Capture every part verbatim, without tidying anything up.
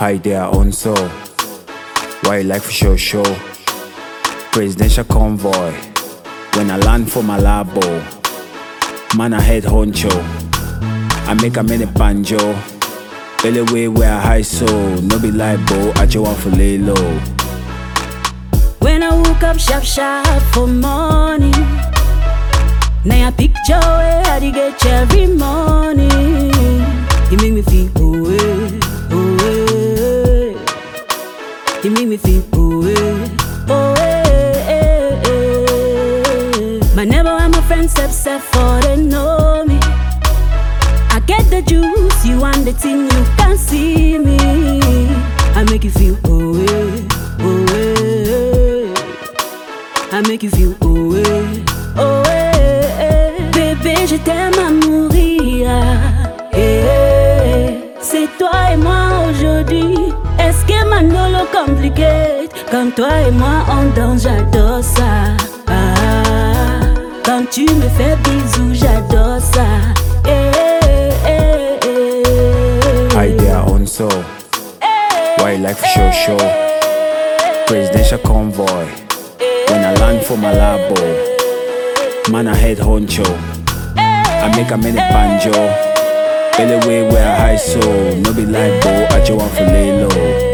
hide their own soul. Wildlife show show, presidential convoy. When I land for Malabo, man I head honcho. I make a mini banjo. Belly way where I high soul. No be libo, I just want for lay low. When I woke up sharp sharp for morning, now I picture where I did get every morning. You make me feel oh eh, oh eh. You make me feel oh eh, oh eh, eh, eh. My neighbor and my friends upset for they know me. I get the juice, you want the thing, you can't see me. I make you feel oh eh, oh eh. I make you feel oh eh, oh eh. Bébé, je t'aime à mourir. Eh, c'est toi et moi aujourd'hui. Est-ce que Manolo compliqué? Comme toi et moi on danse, j'adore ça. Ah, quand tu me fais bisous, j'adore ça. Eh, eh, eh. Hide their own soul. Wildlife show show, presidential convoy. When I land for Malabo, man I head honcho. I make a mini banjo. Belly way where I high soul. No be libo, I just want for lay low.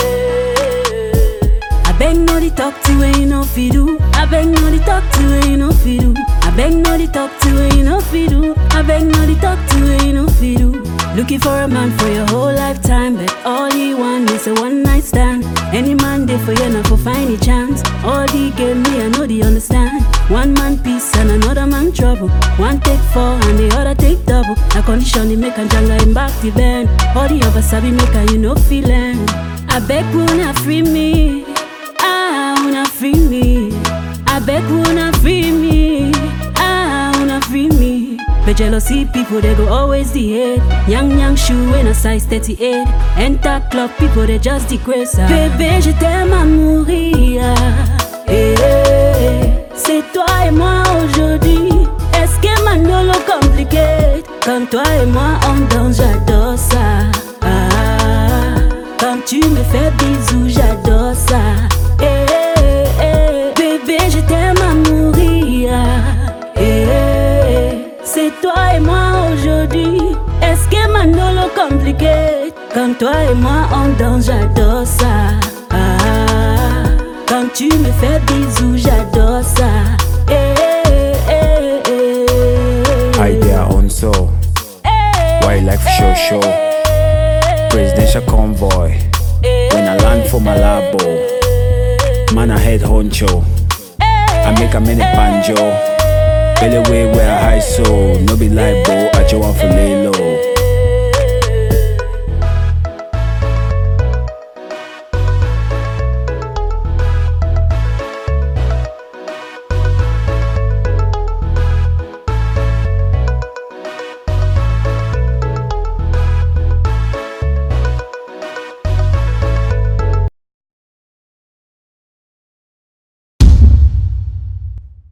I beg no the talk to where you know fi do. I beg no the talk to where you know fi do. I beg no the talk to where you know fi do. I beg no the talk to where you know fi do. Looking for a man for your whole lifetime, but all he want is a one night stand. Any man there for you, not for find a chance. All he gave me, I know they understand. One man peace and another man trouble. One take four and the other take double. A condition they make a jungle him back the bend. All the other sabi make a you know feeling. I beg wanna free me. I wanna free me. I beg wanna free me. I wanna free me. But jealousy people they go always the hate. Young young shoe in a size thirty-eight. Enter club people they just degrace. Bébé je t'aime à mourir. Eh, eh, c'est toi et moi aujourd'hui. Est-ce que Manolo compliqué? Comme toi et moi on danse, j'adore ça. Ah, quand tu me fais bisous, j'adore ça. Eh, eh, eh. Bébé je t'aime à mourir. Eh, eh, c'est toi et moi aujourd'hui. Est-ce que Manolo compliqué? Comme toi et moi on danse, j'adore ça. Ah, quand tu me fais bisous, j'adore ça. Eh, eh, eh. Hide their own soul. Wildlife show show, presidential convoy. When I land for Malabo, man I head honcho. I make a mini banjo. Belly way where I high soul. No be libo, I just want for lay low.